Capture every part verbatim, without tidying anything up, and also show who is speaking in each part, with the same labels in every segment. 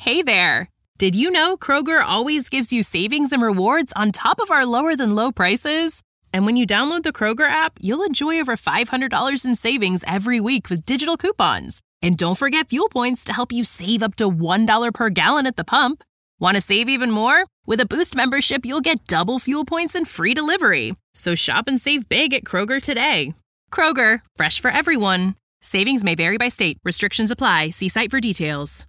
Speaker 1: Hey there! Did you know Kroger always gives you savings and rewards on top of our lower-than-low prices? And when you download the Kroger app, you'll enjoy over five hundred dollars in savings every week with digital coupons. And don't forget fuel points to help you save up to one dollar per gallon at the pump. Want to save even more? With a Boost membership, you'll get double fuel points and free delivery. So shop and save big at Kroger today. Kroger, fresh for everyone. Savings may vary by state. Restrictions apply. See site for details.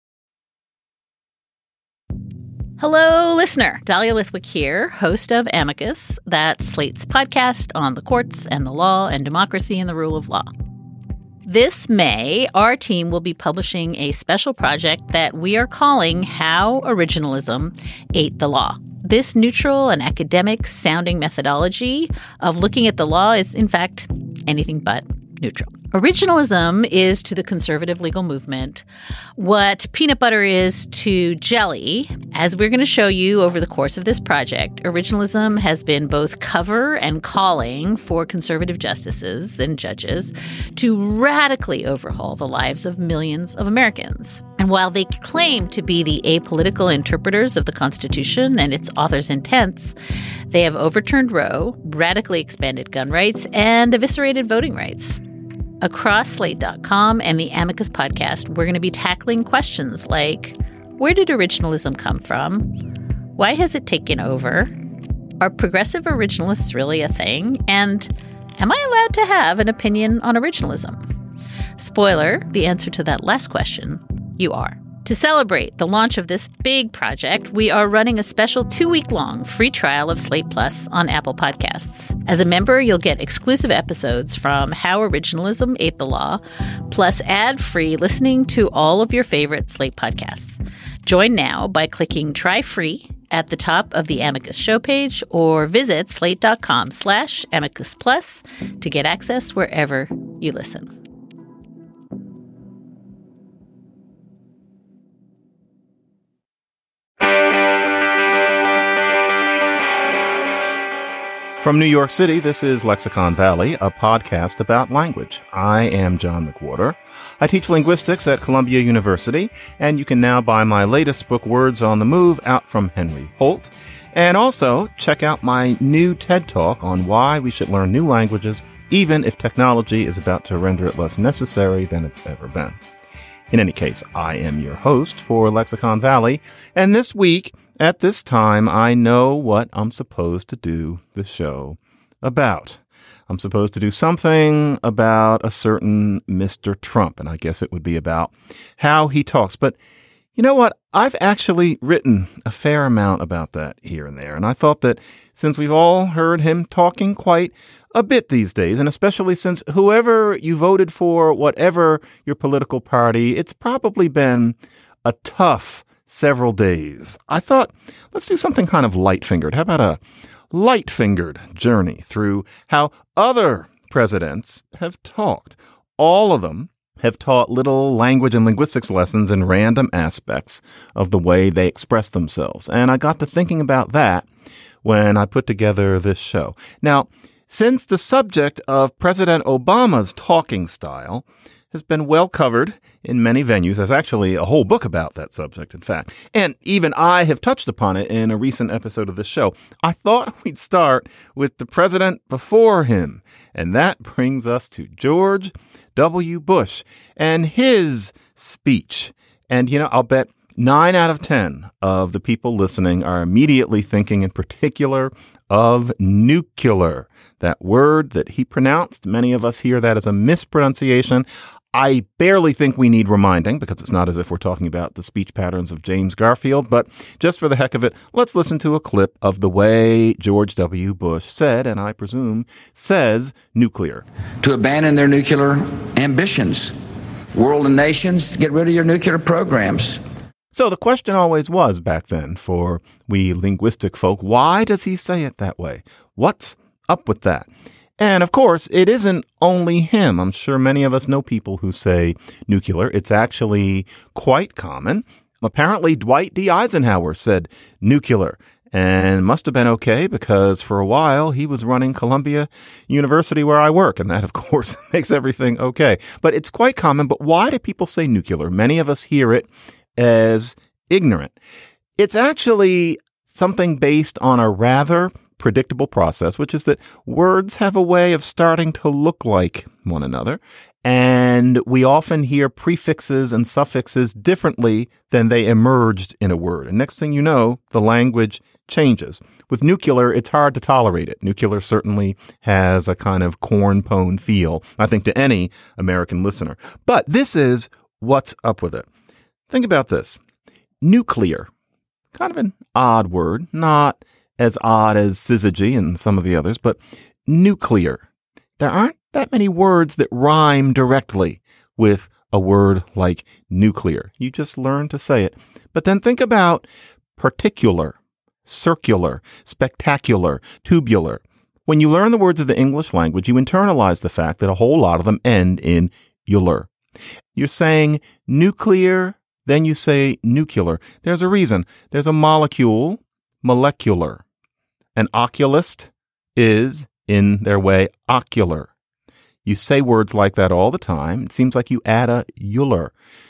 Speaker 2: Hello, listener. Dahlia Lithwick here, host of Amicus, that's Slate's podcast on the courts and the law and democracy and the rule of law. This May, our team will be publishing a special project that we are calling How Originalism Ate the Law. This neutral and academic-sounding methodology of looking at the law is, in fact, anything but neutral. Originalism is to the conservative legal movement what peanut butter is to jelly. As we're going to show you over the course of this project, originalism has been both cover and calling for conservative justices and judges to radically overhaul the lives of millions of Americans. And while they claim to be the apolitical interpreters of the Constitution and its author's intents, they have overturned Roe, radically expanded gun rights, and eviscerated voting rights. Across Slate dot com and the Amicus podcast, we're going to be tackling questions like, where did originalism come from? Why has it taken over? Are progressive originalists really a thing? And am I allowed to have an opinion on originalism? Spoiler, the answer to that last question, you are. To celebrate the launch of this big project, we are running a special two-week-long free trial of Slate Plus on Apple Podcasts. As a member, you'll get exclusive episodes from How Originalism Ate the Law, plus ad-free listening to all of your favorite Slate podcasts. Join now by clicking Try Free at the top of the Amicus show page or visit slate.com slash Amicus Plus to get access wherever you listen.
Speaker 3: From New York City, this is Lexicon Valley, a podcast about language. I am John McWhorter. I teach linguistics at Columbia University, and you can now buy my latest book, Words on the Move, out from Henry Holt. And also, check out my new TED Talk on why we should learn new languages, even if technology is about to render it less necessary than it's ever been. In any case, I am your host for Lexicon Valley, and this week, at this time, I know what I'm supposed to do the show about. I'm supposed to do something about a certain Mister Trump, and I guess it would be about how he talks. But you know what? I've actually written a fair amount about that here and there, and I thought that since we've all heard him talking quite a bit these days, and especially since whoever you voted for, whatever your political party, it's probably been a tough several days. I thought, let's do something kind of light-fingered. How about a light-fingered journey through how other presidents have talked? All of them have taught little language and linguistics lessons in random aspects of the way they express themselves. And I got to thinking about that when I put together this show. Now, since the subject of President Obama's talking style has been well covered in many venues. There's actually a whole book about that subject, in fact. And even I have touched upon it in a recent episode of the show. I thought we'd start with the president before him. And that brings us to George W. Bush and his speech. And, you know, I'll bet nine out of ten of the people listening are immediately thinking in particular of nuclear. That word that he pronounced, many of us hear that as a mispronunciation. I barely think we need reminding because it's not as if we're talking about the speech patterns of James Garfield. But just for the heck of it, let's listen to a clip of the way George W. Bush said, and I presume says, nuclear.
Speaker 4: To abandon their nuclear ambitions. World and nations, to get rid of your nuclear programs.
Speaker 3: So the question always was back then for we linguistic folk, why does he say it that way? What's up with that? And of course, it isn't only him. I'm sure many of us know people who say nuclear. It's actually quite common. Apparently, Dwight D. Eisenhower said nuclear and must have been okay because for a while he was running Columbia University where I work. And that, of course, makes everything okay. But it's quite common. But why do people say nuclear? Many of us hear it as ignorant. It's actually something based on a rather predictable process, which is that words have a way of starting to look like one another. And we often hear prefixes and suffixes differently than they emerged in a word. And next thing you know, the language changes. With nuclear, it's hard to tolerate it. Nuclear certainly has a kind of corn pone feel, I think, to any American listener. But this is what's up with it. Think about this. Nuclear, kind of an odd word, not as odd as syzygy and some of the others, but nuclear. There aren't that many words that rhyme directly with a word like nuclear. You just learn to say it. But then think about particular, circular, spectacular, tubular. When you learn the words of the English language, you internalize the fact that a whole lot of them end in ular. You're saying nuclear, then you say nuclear. There's a reason. There's a molecule, molecular. An oculist is, in their way, ocular. You say words like that all the time. It seems like you add a ular.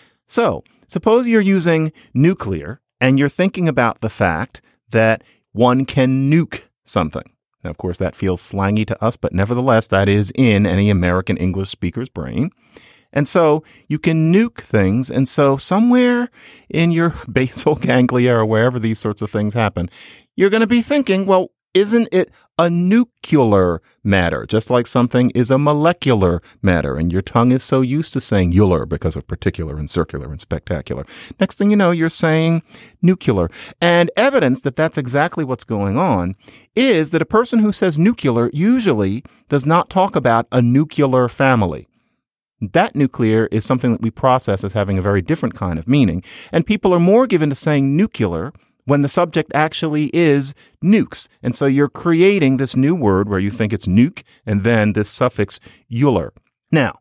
Speaker 3: So suppose you're using nuclear and you're thinking about the fact that one can nuke something. Now, of course, that feels slangy to us, but nevertheless, that is in any American English speaker's brain. And so you can nuke things. And so somewhere in your basal ganglia or wherever these sorts of things happen, you're going to be thinking, well, isn't it a nuclear matter, just like something is a molecular matter? And your tongue is so used to saying ular because of particular and circular and spectacular. Next thing you know, you're saying nuclear. And evidence that that's exactly what's going on is that a person who says nuclear usually does not talk about a nuclear family. That nuclear is something that we process as having a very different kind of meaning. And people are more given to saying nuclear when the subject actually is nukes. And so you're creating this new word where you think it's nuke and then this suffix ular. Now,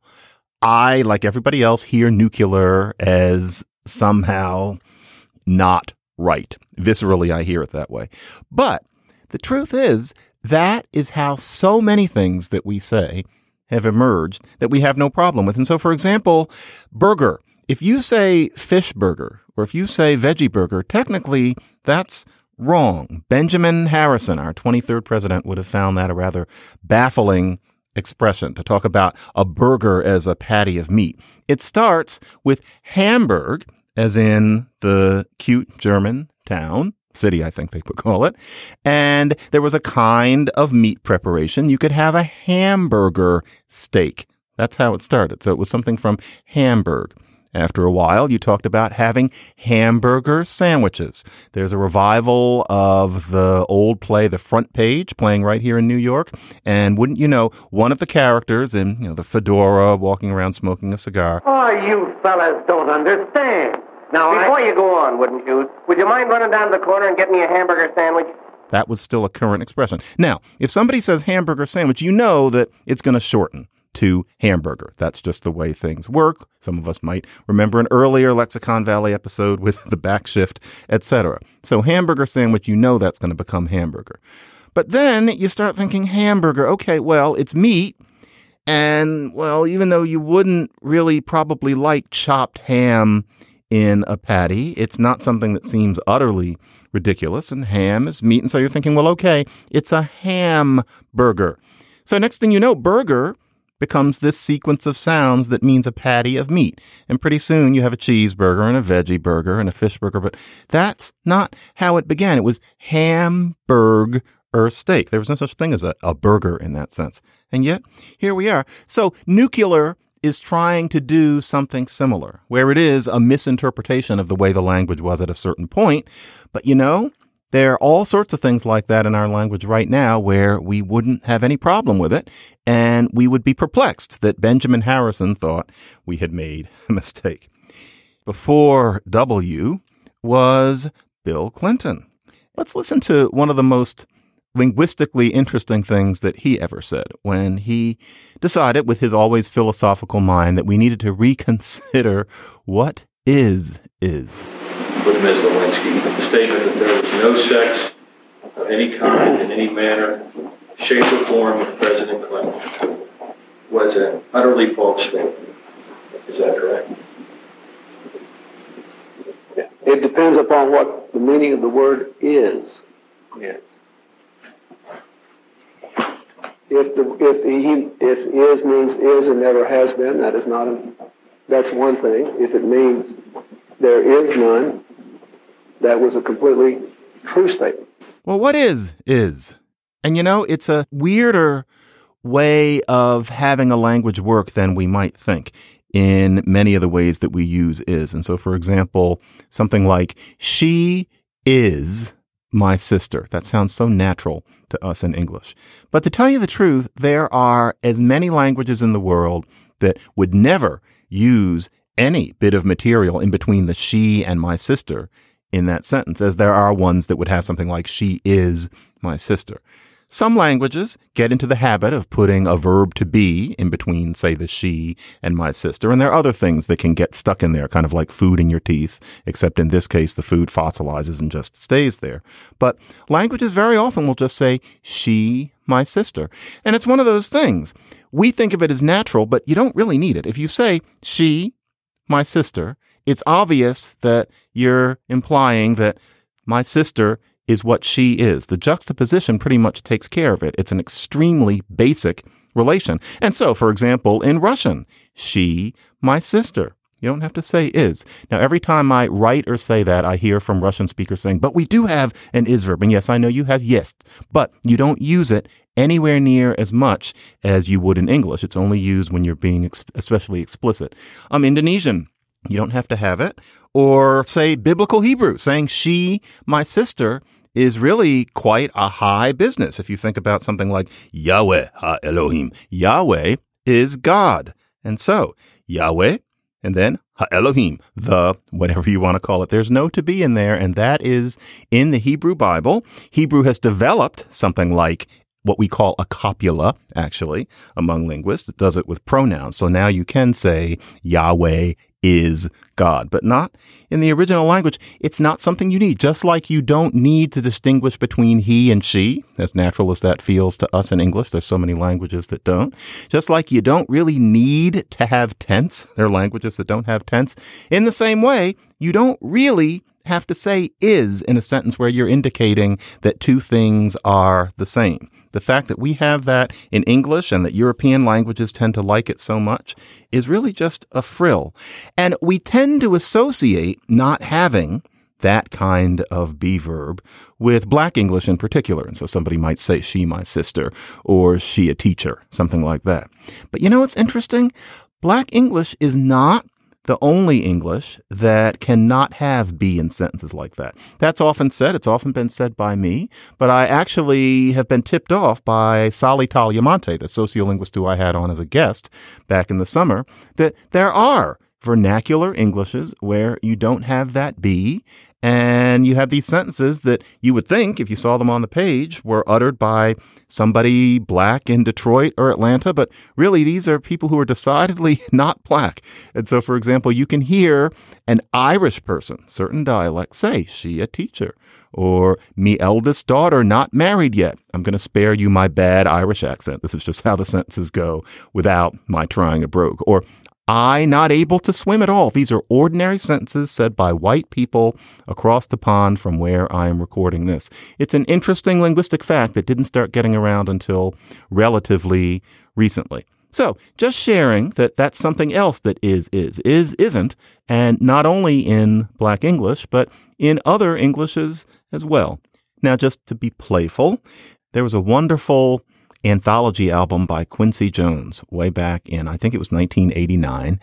Speaker 3: I, like everybody else, hear nuclear as somehow not right. Viscerally, I hear it that way. But the truth is that is how so many things that we say have emerged that we have no problem with. And so, for example, burger. If you say fish burger or if you say veggie burger, technically that's wrong. Benjamin Harrison, our twenty-third president, would have found that a rather baffling expression to talk about a burger as a patty of meat. It starts with Hamburg, as in the cute German town. City, I think they would call it. And there was a kind of meat preparation. You could have a hamburger steak. That's how it started. So it was something from Hamburg. After a while, you talked about having hamburger sandwiches. There's a revival of the old play, The Front Page, playing right here in New York. And wouldn't you know, one of the characters in, you know, the fedora, walking around smoking a cigar.
Speaker 5: Oh, you fellas don't understand. Now, before I... you go on, wouldn't you? Would you mind running down to the corner and getting me a hamburger sandwich?
Speaker 3: That was still a current expression. Now, if somebody says hamburger sandwich, you know that it's going to shorten to hamburger. That's just the way things work. Some of us might remember an earlier Lexicon Valley episode with the back shift, et cetera. So hamburger sandwich, you know that's going to become hamburger. But then you start thinking hamburger. Okay, well, it's meat. And, well, even though you wouldn't really probably like chopped ham in a patty, it's not something that seems utterly ridiculous. And ham is meat. And so you're thinking, well, okay, it's a hamburger. So next thing you know, burger becomes this sequence of sounds that means a patty of meat. And pretty soon you have a cheeseburger and a veggie burger and a fish burger. But that's not how it began. It was Hamburg or steak. There was no such thing as a, a burger in that sense. And yet here we are. So nuclear is trying to do something similar, where it is a misinterpretation of the way the language was at a certain point. But, you know, there are all sorts of things like that in our language right now where we wouldn't have any problem with it. And we would be perplexed that Benjamin Harrison thought we had made a mistake. Before W was Bill Clinton. Let's listen to one of the most linguistically interesting things that he ever said when he decided with his always philosophical mind that we needed to reconsider what is is.
Speaker 6: With Miz Lewinsky, the statement that there was no sex of any kind in any manner, shape, or form with President Clinton was an utterly false statement. Is that correct?
Speaker 7: It depends upon what the meaning of the word is.
Speaker 5: Yes.
Speaker 7: If the if he if is means is and never has been, that is not a that's one thing. If it means there is none, that was a completely true statement.
Speaker 3: Well, what is is? And you know, it's a weirder way of having a language work than we might think in many of the ways that we use is. And so, for example, something like, she is my sister. That sounds so natural to us in English. But to tell you the truth, there are as many languages in the world that would never use any bit of material in between the she and my sister in that sentence, as there are ones that would have something like, she is my sister. Some languages get into the habit of putting a verb to be in between, say, the she and my sister. And there are other things that can get stuck in there, kind of like food in your teeth, except in this case, the food fossilizes and just stays there. But languages very often will just say, she, my sister. And it's one of those things. We think of it as natural, but you don't really need it. If you say, she, my sister, it's obvious that you're implying that my sister is what she is. The juxtaposition pretty much takes care of it. It's an extremely basic relation. And so, for example, in Russian, she, my sister. You don't have to say is. Now, every time I write or say that, I hear from Russian speakers saying, but we do have an is verb. And yes, I know you have yes, but you don't use it anywhere near as much as you would in English. It's only used when you're being ex- especially explicit. Um, Indonesian, you don't have to have it. Or say biblical Hebrew, saying she, my sister, is really quite a high business. If you think about something like Yahweh ha Elohim, Yahweh is God. And so Yahweh and then ha Elohim, the whatever you want to call it. There's no to be in there. And that is in the Hebrew Bible. Hebrew has developed something like what we call a copula, actually, among linguists. It does it with pronouns. So now you can say Yahweh is God, but not in the original language. It's not something you need, just like you don't need to distinguish between he and she, as natural as that feels to us in English. There's so many languages that don't. Just like you don't really need to have tense. There are languages that don't have tense. In the same way, you don't really have to say is in a sentence where you're indicating that two things are the same. The fact that we have that in English and that European languages tend to like it so much is really just a frill. And we tend to associate not having that kind of be verb with Black English in particular. And so somebody might say she, my sister, or she, a teacher, something like that. But you know what's interesting? Black English is not the only English that cannot have be in sentences like that. That's often said. It's often been said by me, but I actually have been tipped off by Sally Talyamonte, the sociolinguist who I had on as a guest back in the summer, that there are vernacular Englishes where you don't have that be, and you have these sentences that you would think, if you saw them on the page, were uttered by somebody Black in Detroit or Atlanta, but really these are people who are decidedly not Black. And so, for example, you can hear an Irish person, certain dialects, say, she a teacher, or me eldest daughter not married yet. I'm going to spare you my bad Irish accent. This is just how the sentences go without my trying a brogue. Or I not able to swim at all. These are ordinary sentences said by white people across the pond from where I am recording this. It's an interesting linguistic fact that didn't start getting around until relatively recently. So just sharing that that's something else that is, is, is, isn't, and not only in Black English, but in other Englishes as well. Now, just to be playful, there was a wonderful anthology album by Quincy Jones way back in, I think it was nineteen eighty-nine.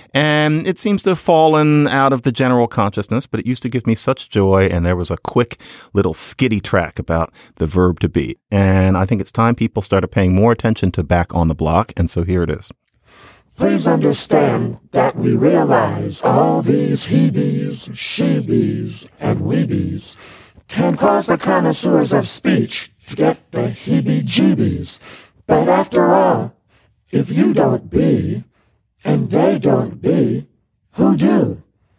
Speaker 3: And it seems to have fallen out of the general consciousness, but it used to give me such joy. And there was a quick little skitty track about the verb to be. And I think it's time people started paying more attention to Back on the Block. And so here it is.
Speaker 8: Please understand that we realize all these he-bees, she-bees, and we-bees can cause the connoisseurs of speech to get the heebie-jeebies. But after all, if you don't be, and they don't be, who do?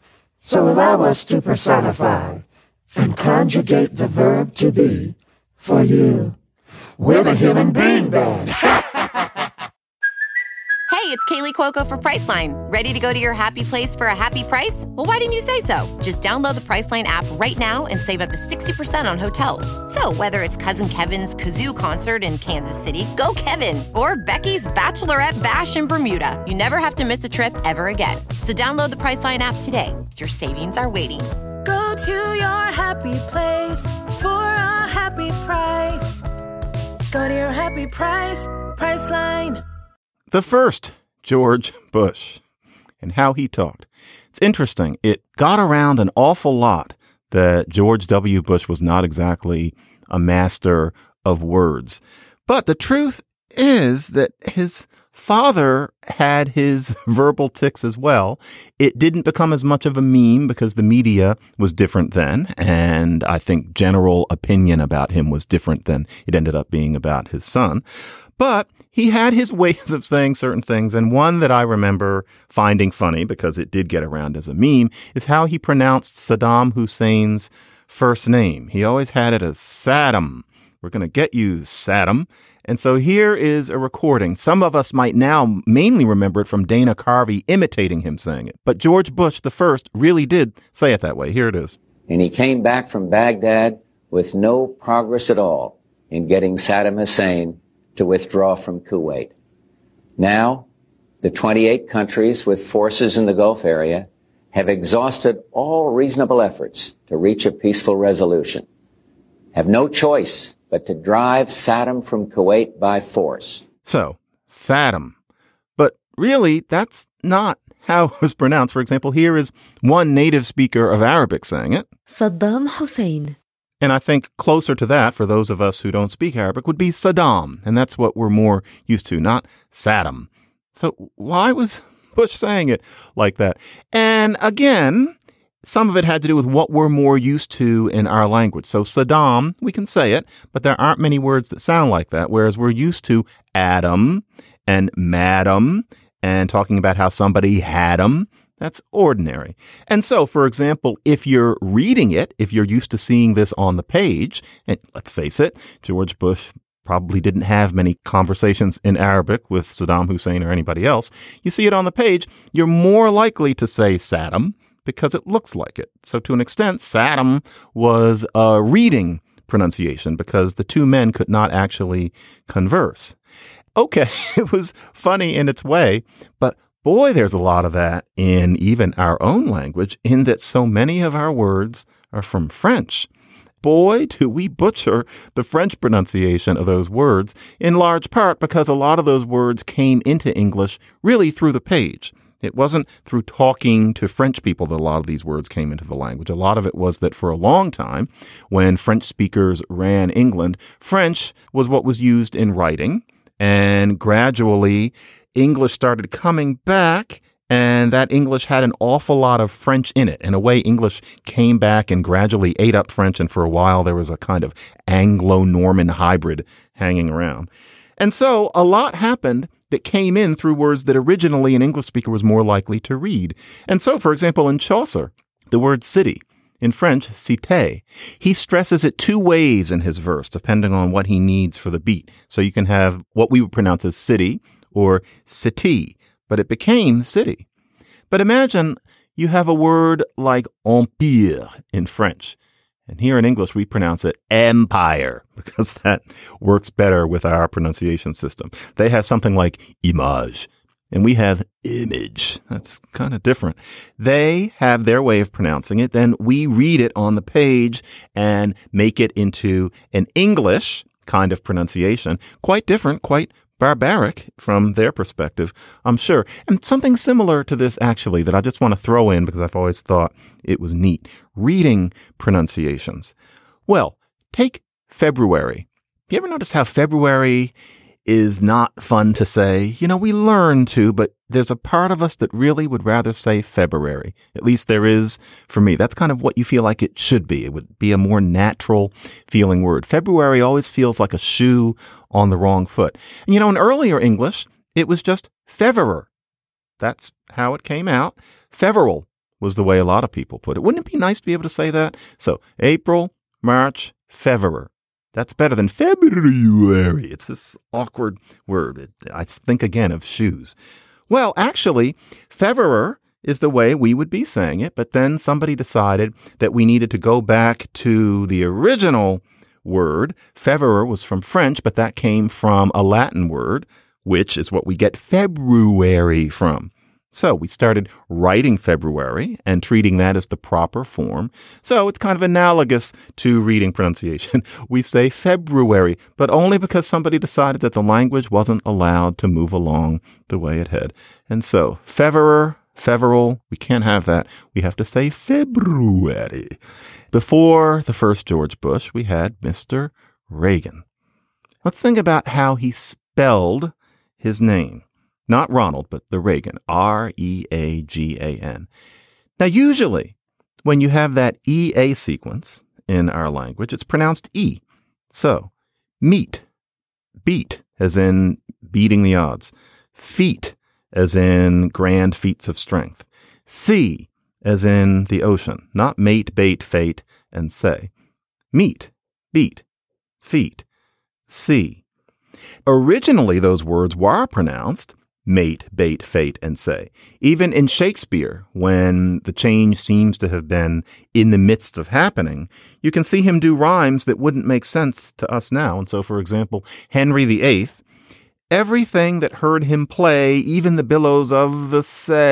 Speaker 8: So allow us to personify and conjugate the verb to be for you. We're the Human Being Band.
Speaker 9: Hey, it's Kaylee Cuoco for Priceline. Ready to go to your happy place for a happy price? Well, why didn't you say so? Just download the Priceline app right now and save up to sixty percent on hotels. So whether it's Cousin Kevin's Kazoo Concert in Kansas City, go Kevin, or Becky's Bachelorette Bash in Bermuda, you never have to miss a trip ever again. So download the Priceline app today. Your savings are waiting.
Speaker 10: Go to your happy place for a happy price. Go to your happy price, Priceline.
Speaker 3: The first George Bush and how he talked. It's interesting. It got around an awful lot that George W. Bush was not exactly a master of words. But the truth is that his father had his verbal tics as well. It didn't become as much of a meme because the media was different then. And I think general opinion about him was different than it ended up being about his son. But he had his ways of saying certain things. And one that I remember finding funny because it did get around as a meme is how he pronounced Saddam Hussein's first name. He always had it as Saddam. We're going to get you, Saddam. And so here is a recording. Some of us might now mainly remember it from Dana Carvey imitating him saying it. But George Bush the first really did say it that way. Here it is.
Speaker 11: And he came back from Baghdad with no progress at all in getting Saddam Hussein to withdraw from Kuwait. Now, the twenty-eight countries with forces in the Gulf area have exhausted all reasonable efforts to reach a peaceful resolution, have no choice but to drive Saddam from Kuwait by force.
Speaker 3: So, Saddam. But really, that's not how it was pronounced. For example, here is one native speaker of Arabic saying it.
Speaker 12: Saddam Hussein.
Speaker 3: And I think closer to that, for those of us who don't speak Arabic, would be Saddam. And that's what we're more used to, not Saddam. So why was Bush saying it like that? And again, some of it had to do with what we're more used to in our language. So Saddam, we can say it, but there aren't many words that sound like that, whereas we're used to Adam and Madam and talking about how somebody had 'em. That's ordinary. And so, for example, if you're reading it, if you're used to seeing this on the page, and let's face it, George Bush probably didn't have many conversations in Arabic with Saddam Hussein or anybody else. You see it on the page, you're more likely to say Saddam because it looks like it. So to an extent, Saddam was a reading pronunciation because the two men could not actually converse. Okay, it was funny in its way, but boy, there's a lot of that in even our own language, in that so many of our words are from French. Boy, do we butcher the French pronunciation of those words, in large part because a lot of those words came into English really through the page. It wasn't through talking to French people that a lot of these words came into the language. A lot of it was that for a long time, when French speakers ran England, French was what was used in writing, and gradually English started coming back, and that English had an awful lot of French in it. In a way, English came back and gradually ate up French, and for a while there was a kind of Anglo-Norman hybrid hanging around. And so a lot happened that came in through words that originally an English speaker was more likely to read. And so, for example, in Chaucer, the word city, in French, cité, he stresses it two ways in his verse, depending on what he needs for the beat. So you can have what we would pronounce as city, or city, but it became city. But imagine you have a word like empire in French. And here in English, we pronounce it empire because that works better with our pronunciation system. They have something like image, and we have image. That's kind of different. They have their way of pronouncing it. Then we read it on the page and make it into an English kind of pronunciation, quite different, quite barbaric from their perspective, I'm sure. And something similar to this, actually, that I just want to throw in because I've always thought it was neat. Reading pronunciations. Well, take February. You ever notice how February is not fun to say? You know, we learn to, but there's a part of us that really would rather say February. At least there is for me. That's kind of what you feel like it should be. It would be a more natural feeling word. February always feels like a shoe on the wrong foot. And, you know, in earlier English, it was just Feverer. That's how it came out. Feveral was the way a lot of people put it. Wouldn't it be nice to be able to say that? So April, March, Feverer. That's better than February. It's this awkward word. I think again of shoes. Well, actually, feverer is the way we would be saying it, but then somebody decided that we needed to go back to the original word. Feverer was from French, but that came from a Latin word, which is what we get February from. So we started writing February and treating that as the proper form. So it's kind of analogous to reading pronunciation. We say February, but only because somebody decided that the language wasn't allowed to move along the way it had. And so feverer, feveral, we can't have that. We have to say February. Before the first George Bush, we had Mister Reagan. Let's think about how he spelled his name. Not Ronald, but the Reagan, R E A G A N. Now, usually, when you have that E A sequence in our language, it's pronounced E. So, meet, beat, as in beating the odds. Feat, as in grand feats of strength. Sea, as in the ocean, not mate, bait, fate, and say. Meet, beat, feet, sea. Originally, those words were pronounced mate, bait, fate, and say. Even in Shakespeare, when the change seems to have been in the midst of happening, you can see him do rhymes that wouldn't make sense to us now. And so, for example, Henry the Eighth, everything that heard him play, even the billows of the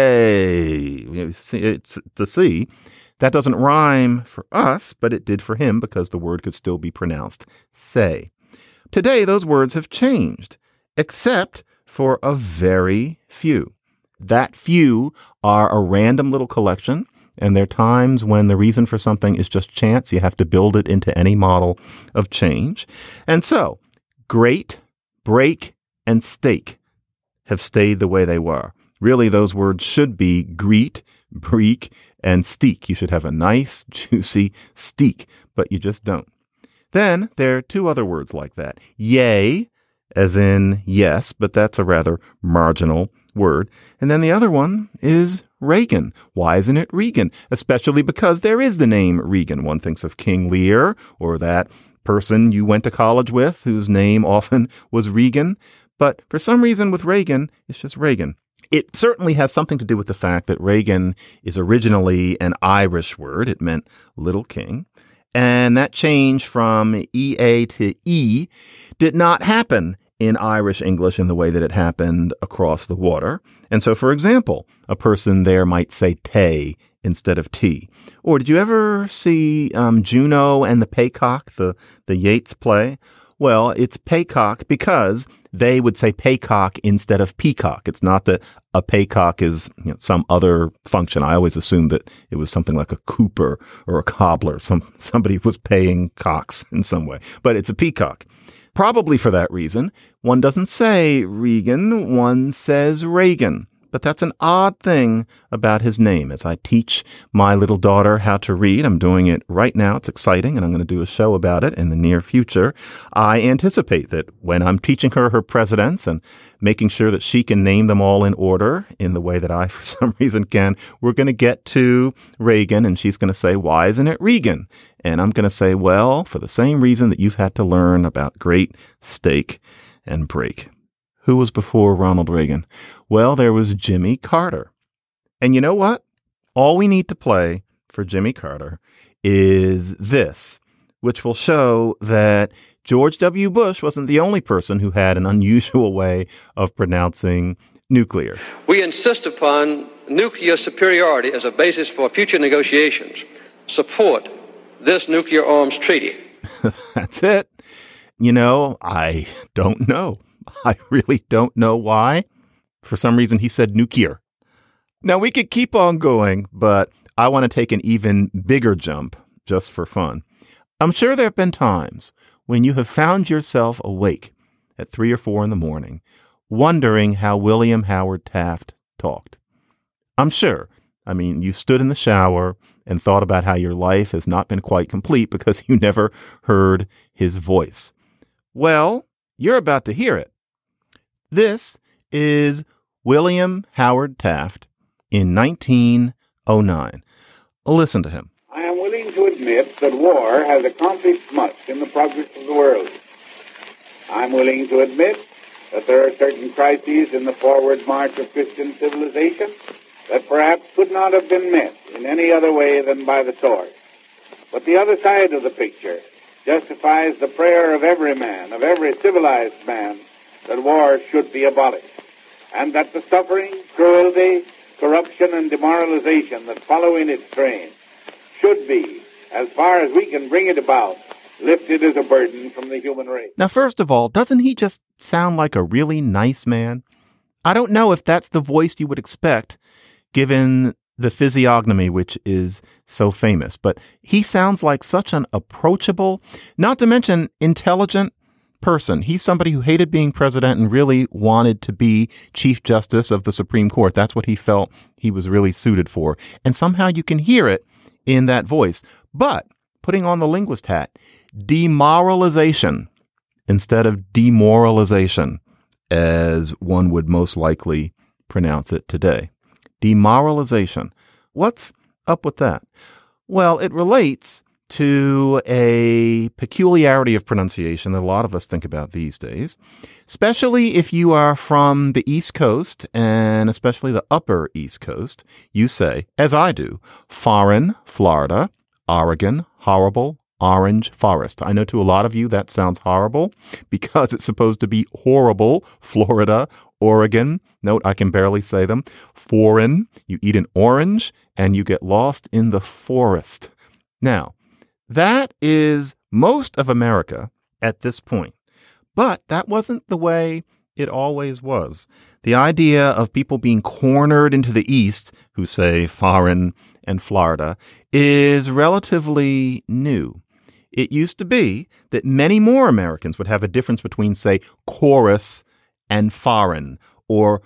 Speaker 3: sea, it's the sea, that doesn't rhyme for us, but it did for him because the word could still be pronounced say. Today, those words have changed, except for a very few. That few are a random little collection, and there are times when the reason for something is just chance. You have to build it into any model of change. And so, great, break, and stake have stayed the way they were. Really, those words should be greet, breek, and steak. You should have a nice, juicy steak, but you just don't. Then there are two other words like that. Yay, as in yes, but that's a rather marginal word. And then the other one is Reagan. Why isn't it Regan? Especially because there is the name Regan. One thinks of King Lear or that person you went to college with whose name often was Regan. But for some reason with Reagan, it's just Reagan. It certainly has something to do with the fact that Reagan is originally an Irish word. It meant little king. And that change from E A to E did not happen in Irish English in the way that it happened across the water. And so, for example, a person there might say tay instead of tea. Or did you ever see um, Juno and the Paycock, the, the Yeats play? Well, it's Paycock because they would say paycock instead of peacock. It's not that a paycock is you know, some other function. I always assumed that it was something like a cooper or a cobbler. Some somebody was paying cocks in some way, but it's a peacock. Probably for that reason, one doesn't say Regan, one says Reagan. But that's an odd thing about his name. As I teach my little daughter how to read, I'm doing it right now. It's exciting, and I'm going to do a show about it in the near future. I anticipate that when I'm teaching her her presidents and making sure that she can name them all in order in the way that I, for some reason, can, we're going to get to Reagan, and she's going to say, why isn't it Regan? And I'm going to say, well, for the same reason that you've had to learn about great steak and break. Who was before Ronald Reagan? Well, there was Jimmy Carter. And you know what? All we need to play for Jimmy Carter is this, which will show that George W. Bush wasn't the only person who had an unusual way of pronouncing nuclear.
Speaker 12: We insist upon nuclear superiority as a basis for future negotiations. Support this nuclear arms treaty.
Speaker 3: That's it. You know, I don't know. I really don't know why. For some reason, he said nuclear. Now, we could keep on going, but I want to take an even bigger jump just for fun. I'm sure there have been times when you have found yourself awake at three or four in the morning, wondering how William Howard Taft talked. I'm sure. I mean, you stood in the shower and thought about how your life has not been quite complete because you never heard his voice. Well, you're about to hear it. This is William Howard Taft in nineteen oh nine. Listen to him.
Speaker 13: I am willing to admit that war has accomplished much in the progress of the world. I'm willing to admit that there are certain crises in the forward march of Christian civilization that perhaps could not have been met in any other way than by the sword. But the other side of the picture justifies the prayer of every man, of every civilized man, that war should be abolished, and that the suffering, cruelty, corruption, and demoralization that follow in its train should be, as far as we can bring it about, lifted as a burden from the human race.
Speaker 3: Now, first of all, doesn't he just sound like a really nice man? I don't know if that's the voice you would expect, given the physiognomy, which is so famous, but he sounds like such an approachable, not to mention intelligent person. He's somebody who hated being president and really wanted to be Chief Justice of the Supreme Court. That's what he felt he was really suited for. And somehow you can hear it in that voice. But putting on the linguist hat, demoralization instead of demoralization, as one would most likely pronounce it today. Demoralization. What's up with that? Well, it relates to a peculiarity of pronunciation that a lot of us think about these days, especially if you are from the East Coast and especially the upper East Coast. You say, as I do, foreign, Florida, Oregon, horrible, orange forest. I know to a lot of you that sounds horrible because it's supposed to be horrible, Florida, Oregon. Note, I can barely say them. Foreign, you eat an orange and you get lost in the forest. Now, that is most of America at this point. But that wasn't the way it always was. The idea of people being cornered into the East, who say foreign and Florida, is relatively new. It used to be that many more Americans would have a difference between, say, chorus and foreign, or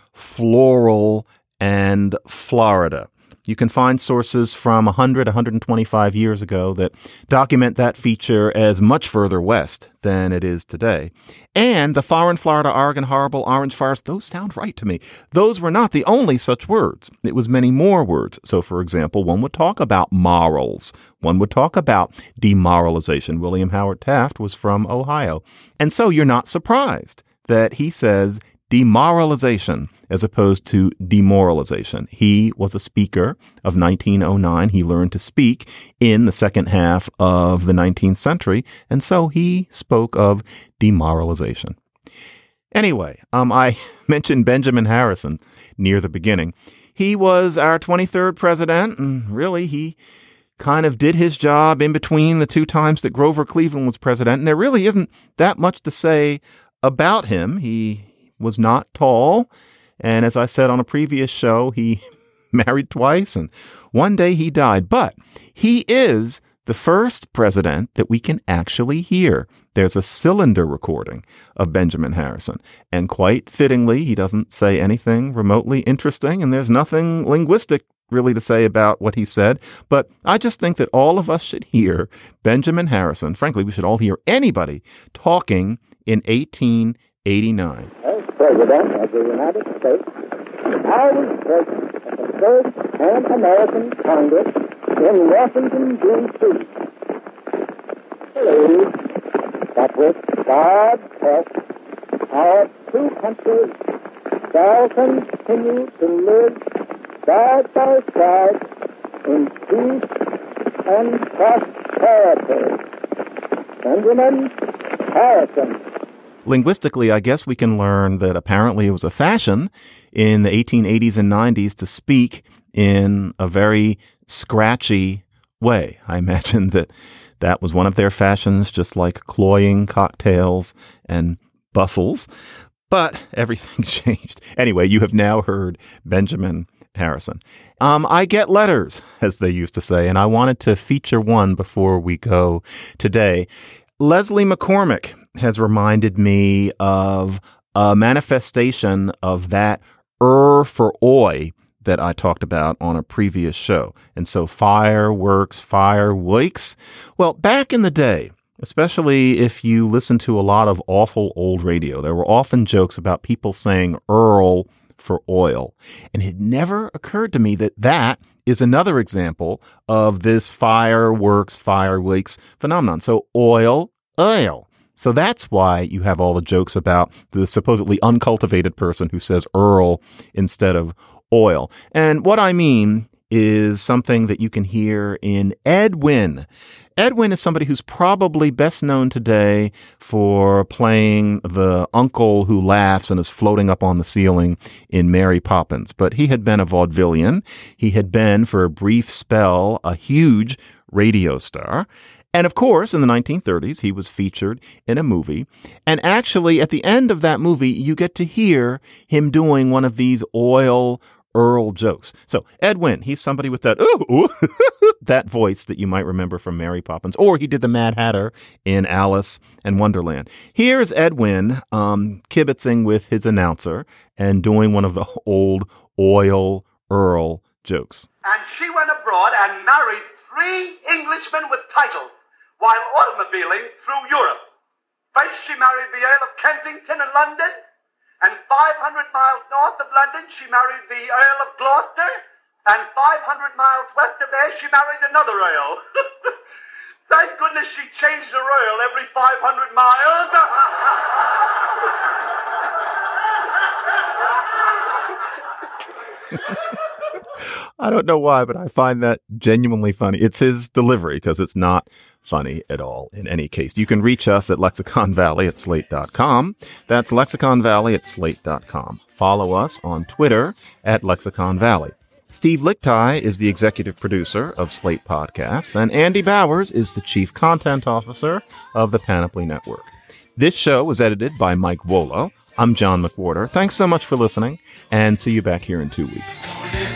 Speaker 3: floral and Florida. You can find sources from one hundred, one hundred twenty-five years ago that document that feature as much further west than it is today. And the foreign, Florida, Oregon, horrible, orange forest, those sound right to me. Those were not the only such words. It was many more words. So, for example, one would talk about morals. One would talk about demoralization. William Howard Taft was from Ohio. And so you're not surprised that he says demoralization as opposed to demoralization. He was a speaker of nineteen oh nine. He learned to speak in the second half of the nineteenth century, and so he spoke of demoralization. Anyway, um, I mentioned Benjamin Harrison near the beginning. He was our twenty-third president, and really he kind of did his job in between the two times that Grover Cleveland was president, and there really isn't that much to say about him. He was not tall. And as I said on a previous show, he married twice and one day he died. But he is the first president that we can actually hear. There's a cylinder recording of Benjamin Harrison. And quite fittingly, he doesn't say anything remotely interesting. And there's nothing linguistic really to say about what he said. But I just think that all of us should hear Benjamin Harrison. Frankly, we should all hear anybody talking in eighteen eighty-nine.
Speaker 14: As President of the United States, I was present at the first Pan-American Congress in Washington, D C Believe that with God's help, our two countries shall continue to live side by side in peace and prosperity. Benjamin Harrison.
Speaker 3: Linguistically, I guess we can learn that apparently it was a fashion in the eighteen eighties and nineties to speak in a very scratchy way. I imagine that that was one of their fashions, just like cloying cocktails and bustles. But everything changed. Anyway, you have now heard Benjamin Harrison. Um, I get letters, as they used to say, and I wanted to feature one before we go today. Leslie McCormick has reminded me of a manifestation of that er for oi that I talked about on a previous show. And so fireworks, fireworks. Well, back in the day, especially if you listen to a lot of awful old radio, there were often jokes about people saying Earl for oil. And it never occurred to me that that is another example of this fireworks, fireworks phenomenon. So oil, oil. So that's why you have all the jokes about the supposedly uncultivated person who says Earl instead of oil. And what I mean is something that you can hear in Ed Wynn. Ed Wynn is somebody who's probably best known today for playing the uncle who laughs and is floating up on the ceiling in Mary Poppins. But he had been a vaudevillian. He had been, for a brief spell, a huge radio star. And of course, in the nineteen thirties, he was featured in a movie. And actually, at the end of that movie, you get to hear him doing one of these oil Earl jokes. So Ed Wynn, he's somebody with that, ooh, ooh that voice that you might remember from Mary Poppins, or he did the Mad Hatter in Alice in Wonderland. Here's Ed Wynn um, kibitzing with his announcer and doing one of the old oil Earl jokes.
Speaker 15: And she went abroad and married three Englishmen with titles while automobiling through Europe. First, she married the Earl of Kensington in London, and five hundred miles north of London, she married the Earl of Gloucester, and five hundred miles west of there, she married another Earl. Thank goodness she changed her Earl every five hundred miles.
Speaker 3: I don't know why, but I find that genuinely funny. It's his delivery because it's not funny at all in any case. You can reach us at Lexicon Valley at slate dot com. That's Lexicon Valley at slate dot com. Follow us on Twitter at Lexicon Valley. Steve Lickteig is the executive producer of Slate Podcasts, and Andy Bowers is the chief content officer of the Panoply Network. This show was edited by Mike Volo. I'm John McWhorter. Thanks so much for listening, and see you back here in two weeks.